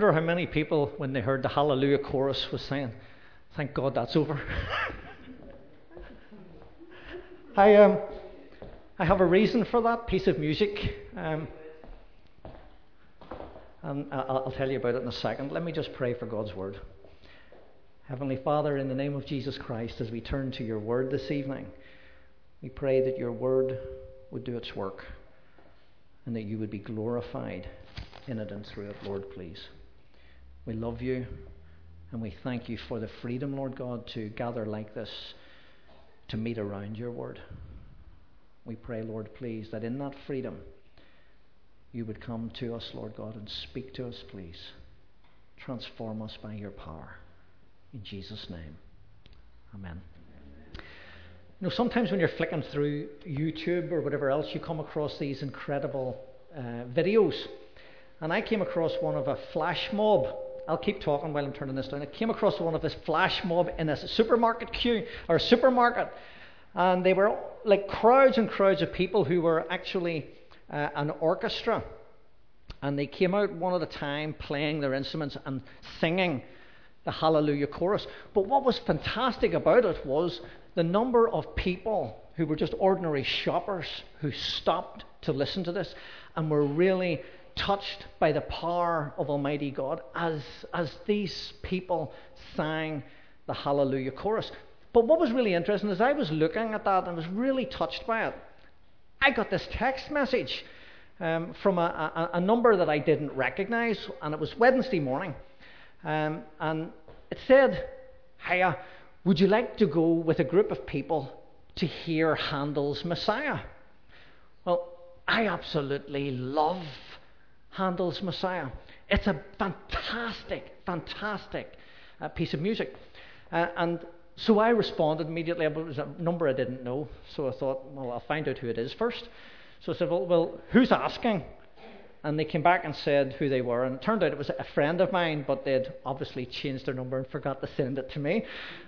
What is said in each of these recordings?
wonder how many people, when they heard the Hallelujah chorus, was saying, "Thank God that's over." I have a reason for that piece of music, and I'll tell you about it in a second. Let me just pray for God's word. Heavenly Father, in the name of Jesus Christ, as we turn to your word this evening, we pray that your word would do its work and that you would be glorified in it and through it, Lord, please. We love you and we thank you for the freedom, Lord God, to gather like this, to meet around your word. We pray, Lord, please, that in that freedom you would come to us, Lord God, and speak to us, please. Transform us by your power. In Jesus' name. Amen. You know, sometimes when you're flicking through YouTube or whatever else, you come across these incredible videos. And I came across one of a flash mob. I'll keep talking while I'm turning this down. I came across one of this flash mob in a supermarket queue, or a supermarket. And they were like crowds and crowds of people who were actually an orchestra. And they came out one at a time playing their instruments and singing the Hallelujah chorus. But what was fantastic about it was the number of people who were just ordinary shoppers who stopped to listen to this and were really touched by the power of Almighty God as these people sang the Hallelujah chorus. But what was really interesting is I was looking at that and was really touched by it. I got this text message from a number that I didn't recognize, and it was Wednesday morning. And it said, "Hiya, would you like to go with a group of people to hear Handel's Messiah?" Well, I absolutely love Handel's Messiah. It's a fantastic piece of music. And so I responded immediately. It was a number I didn't know, so I thought, well, I'll find out who it is first. So I said, well, who's asking? And they came back and said who they were. And it turned out it was a friend of mine, but they'd obviously changed their number and forgot to send it to me.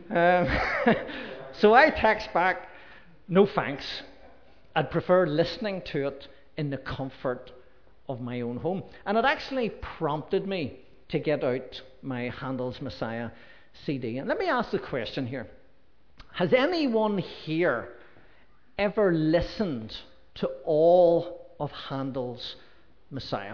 So I text back, "No thanks. I'd prefer listening to it in the comfort of my own home." And it actually prompted me to get out my Handel's Messiah CD. And let me ask the question here. Has anyone here ever listened to all of Handel's Messiah?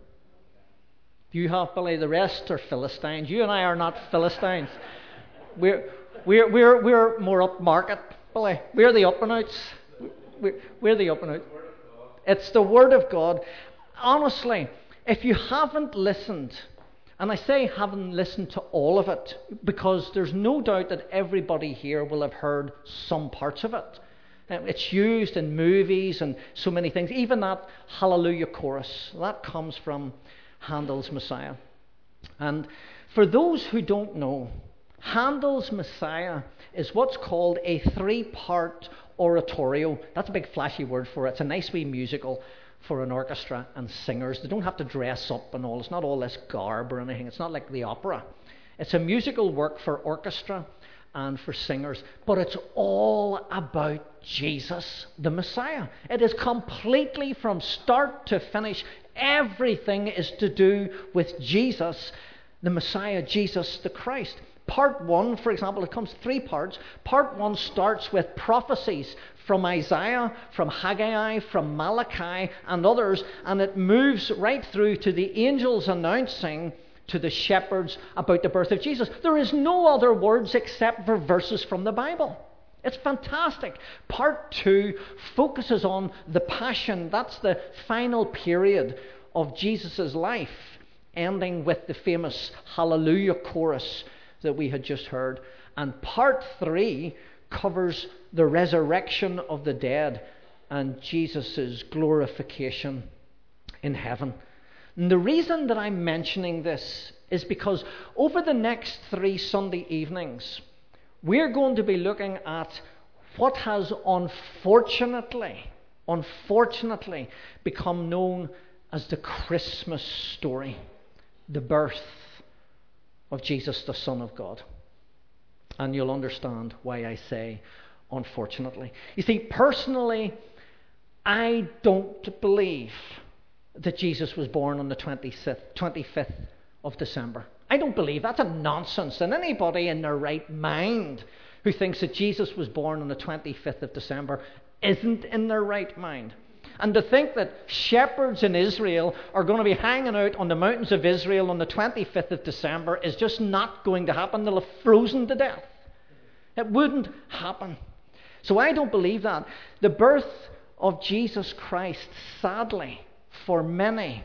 You have, Billy. The rest are Philistines. You and I are not Philistines. We're more upmarket, Billy. We're the up and outs. We're the up and out. It's the Word of God. Honestly, if you haven't listened, and I say haven't listened to all of it, because there's no doubt that everybody here will have heard some parts of it. It's used in movies and so many things. Even that Hallelujah chorus, that comes from Handel's Messiah. And for those who don't know, Handel's Messiah is what's called a 3-part oratorio. That's a big flashy word for it. It's a nice wee musical for an orchestra and singers. They don't have to dress up and all. It's not all this garb or anything. It's not like the opera. It's a musical work for orchestra and for singers, but it's all about Jesus, the Messiah. It is completely from start to finish. Everything is to do with Jesus, the Messiah, Jesus the Christ. Part 1, for example, it comes 3 parts. Part 1 starts with prophecies from Isaiah, from Haggai, from Malachi and others, and it moves right through to the angels announcing to the shepherds about the birth of Jesus. There is no other words except for verses from the Bible. It's fantastic. Part 2 focuses on the Passion. That's the final period of Jesus' life, ending with the famous Hallelujah chorus that we had just heard. And Part 3 covers the resurrection of the dead and Jesus' glorification in heaven. And the reason that I'm mentioning this is because over the next 3 Sunday evenings, we're going to be looking at what has unfortunately become known as the Christmas story, the birth of Jesus, the Son of God. And you'll understand why I say unfortunately. You see, personally, I don't believe that Jesus was born on the 25th of December. I don't believe that's a nonsense. And anybody in their right mind who thinks that Jesus was born on the 25th of December isn't in their right mind. And to think that shepherds in Israel are going to be hanging out on the mountains of Israel on the 25th of December is just not going to happen. They'll have frozen to death. It wouldn't happen. So I don't believe that. The birth of Jesus Christ, sadly, for many,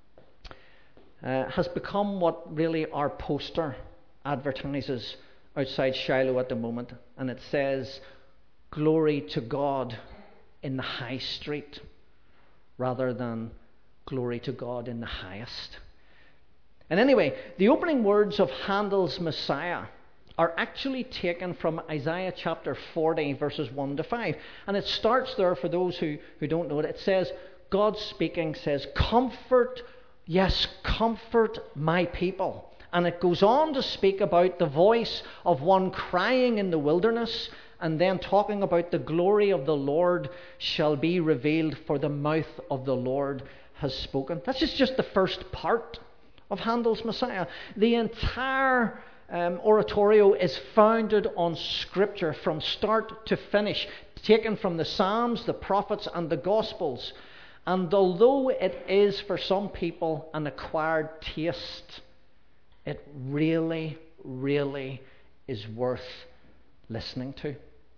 has become what really our poster advertises outside Shiloh at the moment. And it says, "Glory to God in the high street," rather than "Glory to God in the highest." And anyway, the opening words of Handel's Messiah are actually taken from Isaiah chapter 40, verses 1 to 5. And it starts there, for those who don't know it. It says, God speaking says, "Comfort, yes, comfort my people." And it goes on to speak about the voice of one crying in the wilderness, and then talking about the glory of the Lord shall be revealed, for the mouth of the Lord has spoken. That's just the first part of Handel's Messiah. The entire oratorio is founded on Scripture from start to finish, taken from the Psalms, the prophets, and the Gospels. And although it is for some people an acquired taste, it really, really is worth listening to.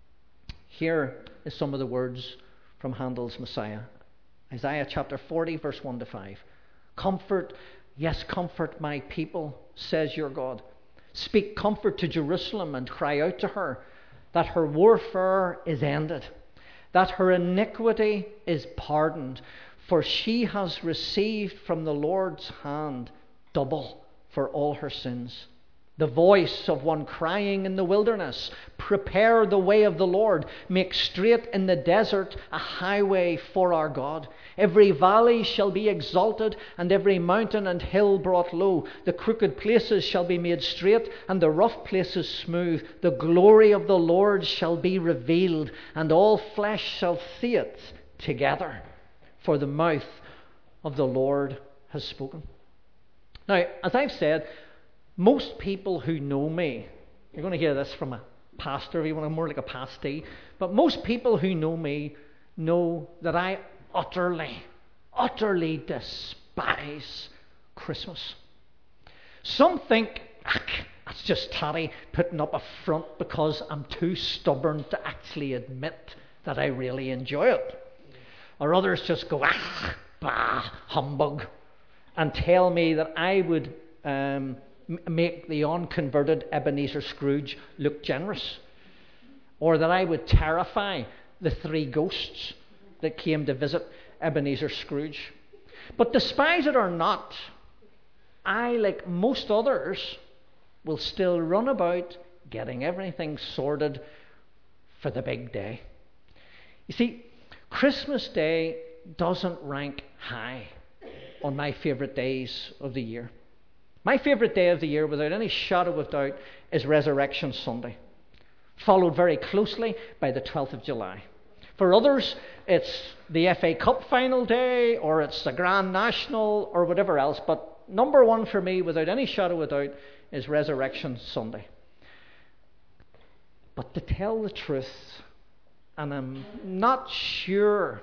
Here is some of the words from Handel's Messiah. Isaiah chapter 40, verse 1 to 5. "Comfort, yes, comfort my people, says your God. Speak comfort to Jerusalem and cry out to her that her warfare is ended, that her iniquity is pardoned, for she has received from the Lord's hand double for all her sins. The voice of one crying in the wilderness, prepare the way of the Lord, make straight in the desert a highway for our God. Every valley shall be exalted, and every mountain and hill brought low. The crooked places shall be made straight, and the rough places smooth. The glory of the Lord shall be revealed, and all flesh shall see it together. For the mouth of the Lord has spoken." Now, as I've said, most people who know me, you're going to hear this from a pastor, if you want, more like a pastee, but most people who know me know that I utterly, utterly despise Christmas. Some think, that's just Taddy putting up a front because I'm too stubborn to actually admit that I really enjoy it. Or others just go, bah, humbug, and tell me that I would make the unconverted Ebenezer Scrooge look generous, or that I would terrify the three ghosts that came to visit Ebenezer Scrooge. But despise it or not, I, like most others, will still run about getting everything sorted for the big day. You see, Christmas Day doesn't rank high on my favourite days of the year. My favourite day of the year, without any shadow of doubt, is Resurrection Sunday, followed very closely by the 12th of July. For others, it's the FA Cup final day, or it's the Grand National, or whatever else. But number one for me, without any shadow of doubt, is Resurrection Sunday. But to tell the truth, and I'm not sure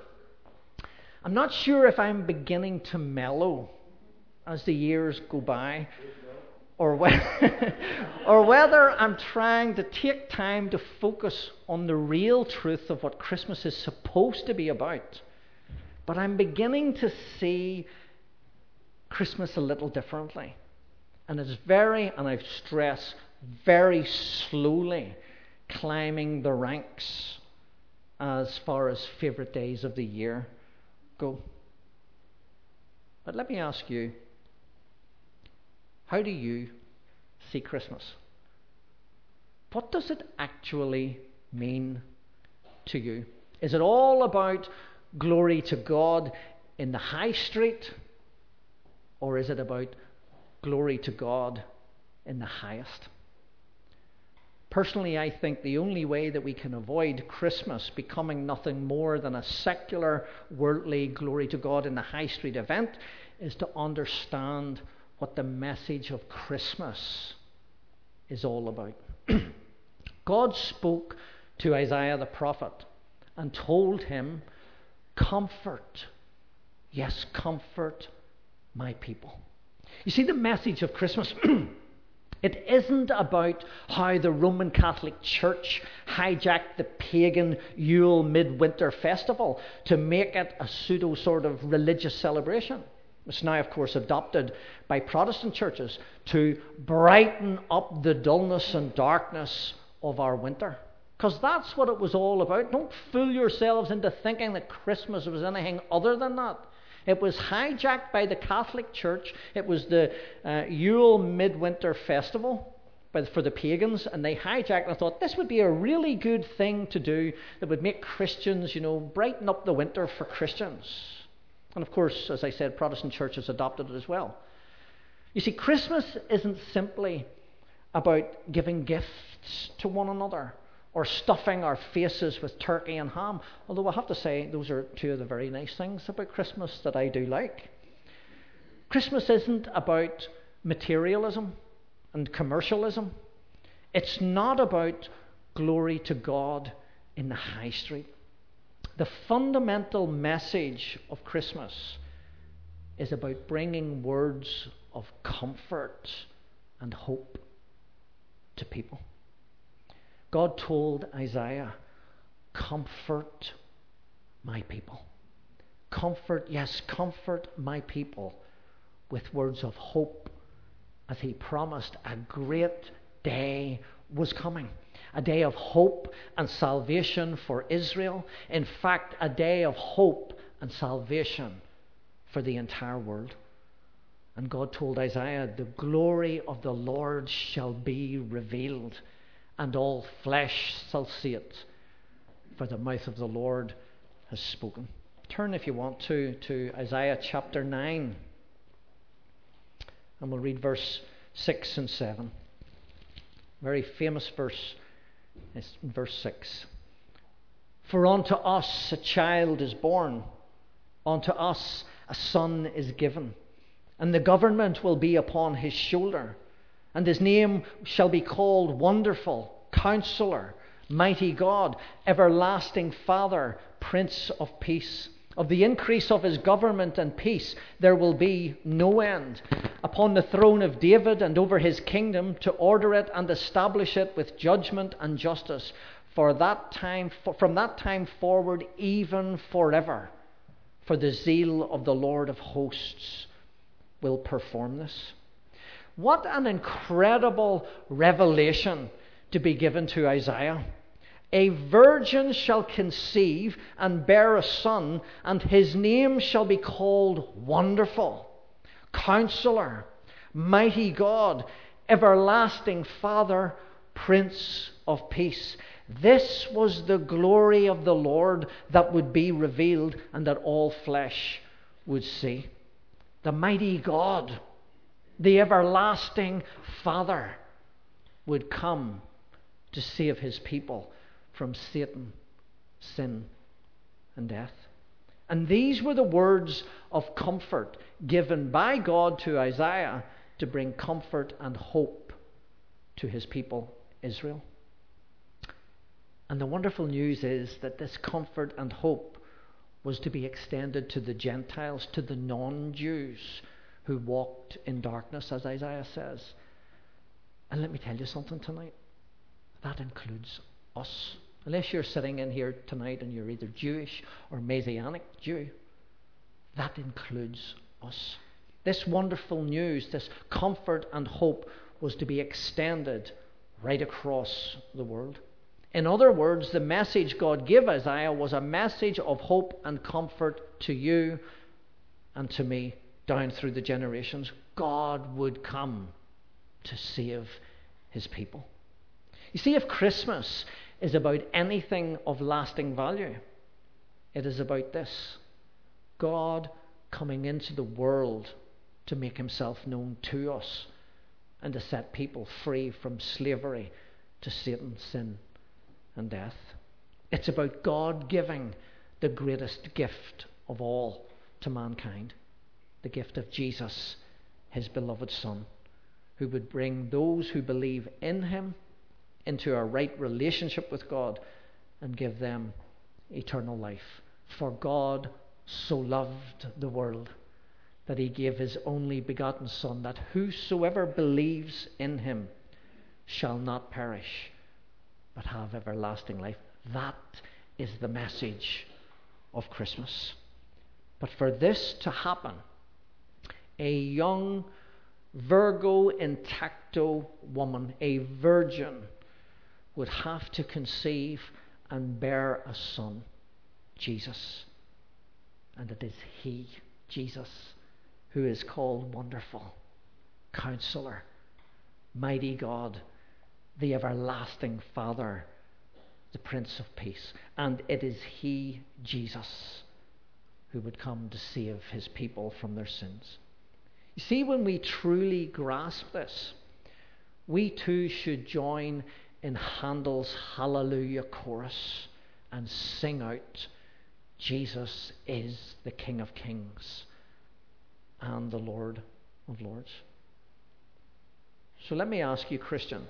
if I'm beginning to mellow as the years go by, or whether I'm trying to take time to focus on the real truth of what Christmas is supposed to be about. But I'm beginning to see Christmas a little differently. And it's and I stress, very slowly climbing the ranks as far as favourite days of the year go. But let me ask you, how do you see Christmas? What does it actually mean to you? Is it all about glory to God in the high street? Or is it about glory to God in the highest? Personally, I think the only way that we can avoid Christmas becoming nothing more than a secular, worldly, glory to God in the high street event is to understand what the message of Christmas is all about. God spoke to Isaiah the prophet and told him, comfort, yes, comfort my people. You see, the message of Christmas, it isn't about how the Roman Catholic Church hijacked the pagan Yule midwinter festival to make it a pseudo sort of religious celebration. It's now, of course, adopted by Protestant churches to brighten up the dullness and darkness of our winter. Because that's what it was all about. Don't fool yourselves into thinking that Christmas was anything other than that. It was hijacked by the Catholic Church. It was the Yule midwinter festival for the pagans, and they hijacked and thought this would be a really good thing to do that would make Christians, brighten up the winter for Christians. And of course, as I said, Protestant churches adopted it as well. You see, Christmas isn't simply about giving gifts to one another or stuffing our faces with turkey and ham. Although I have to say, those are two of the very nice things about Christmas that I do like. Christmas isn't about materialism and commercialism. It's not about glory to God in the high street. The fundamental message of Christmas is about bringing words of comfort and hope to people. God told Isaiah, comfort my people. Comfort, yes, comfort my people with words of hope, as he promised a great day was coming. A day of hope and salvation for Israel. In fact, a day of hope and salvation for the entire world. And God told Isaiah, the glory of the Lord shall be revealed, and all flesh shall see it, for the mouth of the Lord has spoken. Turn, if you want to Isaiah chapter 9. And we'll read verse 6 and 7. Very famous verse. It's verse 6. For unto us a child is born, unto us a son is given, and the government will be upon his shoulder, and his name shall be called Wonderful, Counselor, Mighty God, Everlasting Father, Prince of Peace. Of the increase of his government and peace there will be no end, upon the throne of David and over his kingdom, to order it and establish it with judgment and justice from that time forward, even forever. For the zeal of the Lord of hosts will perform this. What an incredible revelation to be given to Isaiah. A virgin shall conceive and bear a son, and his name shall be called Wonderful, Counselor, Mighty God, Everlasting Father, Prince of Peace. This was the glory of the Lord that would be revealed and that all flesh would see. The mighty God, the everlasting Father, would come to save his people from Satan, sin, and death. And these were the words of comfort given by God to Isaiah to bring comfort and hope to his people, Israel. And the wonderful news is that this comfort and hope was to be extended to the Gentiles, to the non-Jews who walked in darkness, as Isaiah says. And let me tell you something tonight. That includes us. Unless you're sitting in here tonight and you're either Jewish or Messianic Jew, that includes us. This wonderful news, this comfort and hope, was to be extended right across the world. In other words, the message God gave Isaiah was a message of hope and comfort to you and to me down through the generations. God would come to save his people. You see, if Christmas is about anything of lasting value, it is about this: God coming into the world to make himself known to us and to set people free from slavery to Satan, sin, and death. It's about God giving the greatest gift of all to mankind, the gift of Jesus his beloved Son, who would bring those who believe in him into a right relationship with God and give them eternal life. For God so loved the world that he gave his only begotten Son, that whosoever believes in him shall not perish, but have everlasting life. That is the message of Christmas. But for this to happen, a young Virgo intacto woman, a virgin, would have to conceive and bear a son, Jesus. And it is he, Jesus, who is called Wonderful, Counselor, Mighty God, the Everlasting Father, the Prince of Peace. And it is he, Jesus, who would come to save his people from their sins. You see, when we truly grasp this, we too should join in Handel's Hallelujah chorus and sing out, Jesus is the King of Kings and the Lord of Lords. So let me ask you, Christian,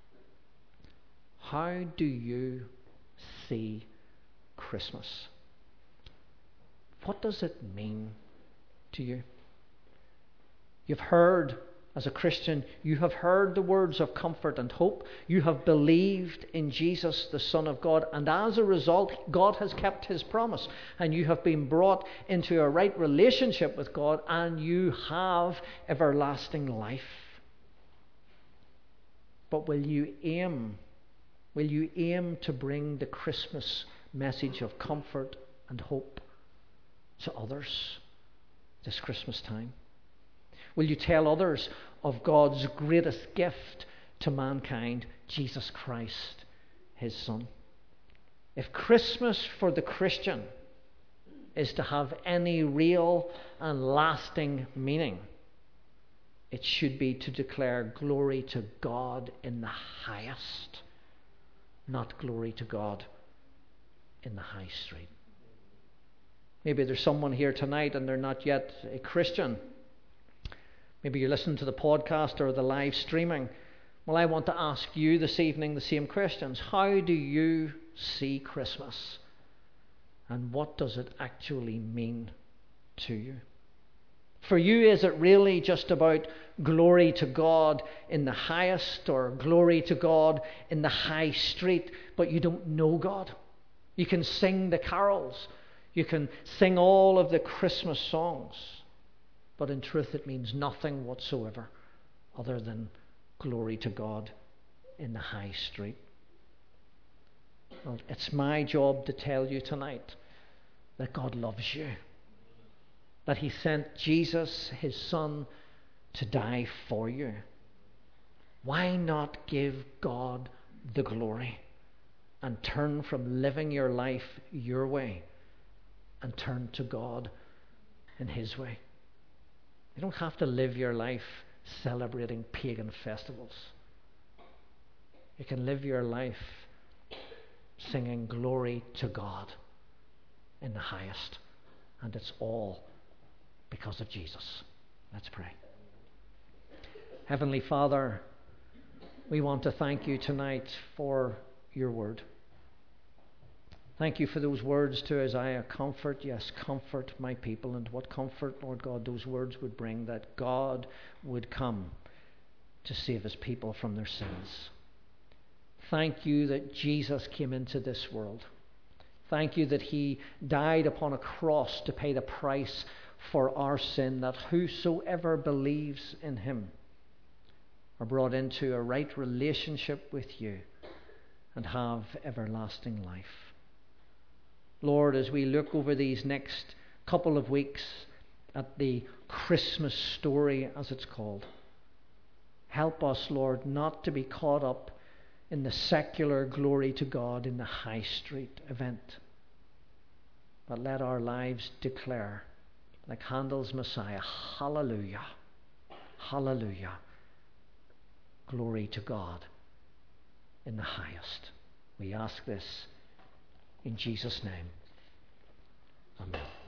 how do you see Christmas? What does it mean to you? You've heard, as a Christian, you have heard the words of comfort and hope. You have believed in Jesus, the Son of God, and as a result, God has kept his promise, and you have been brought into a right relationship with God, and you have everlasting life. But will you aim to bring the Christmas message of comfort and hope to others this Christmas time? Will you tell others of God's greatest gift to mankind, Jesus Christ, his Son? If Christmas for the Christian is to have any real and lasting meaning, it should be to declare glory to God in the highest, not glory to God in the high street. Maybe there's someone here tonight and they're not yet a Christian. Maybe you're listening to the podcast or the live streaming. Well, I want to ask you this evening the same questions. How do you see Christmas? And what does it actually mean to you? For you, is it really just about glory to God in the highest or glory to God in the high street, but you don't know God? You can sing the carols. You can sing all of the Christmas songs. But in truth, it means nothing whatsoever other than glory to God in the high street. Well, it's my job to tell you tonight that God loves you. That he sent Jesus, his Son, to die for you. Why not give God the glory and turn from living your life your way and turn to God in his way? You don't have to live your life celebrating pagan festivals. You can live your life singing glory to God in the highest. And it's all because of Jesus. Let's pray. Heavenly Father, we want to thank you tonight for your word. Thank you for those words to Isaiah. Comfort, yes, comfort my people. And what comfort, Lord God, those words would bring, that God would come to save his people from their sins. Thank you that Jesus came into this world. Thank you that he died upon a cross to pay the price for our sin, that whosoever believes in him are brought into a right relationship with you and have everlasting life. Lord, as we look over these next couple of weeks at the Christmas story, as it's called, help us, Lord, not to be caught up in the secular glory to God in the high street event, but let our lives declare, like Handel's Messiah, hallelujah, hallelujah, glory to God in the highest. We ask this in Jesus' name. Amen.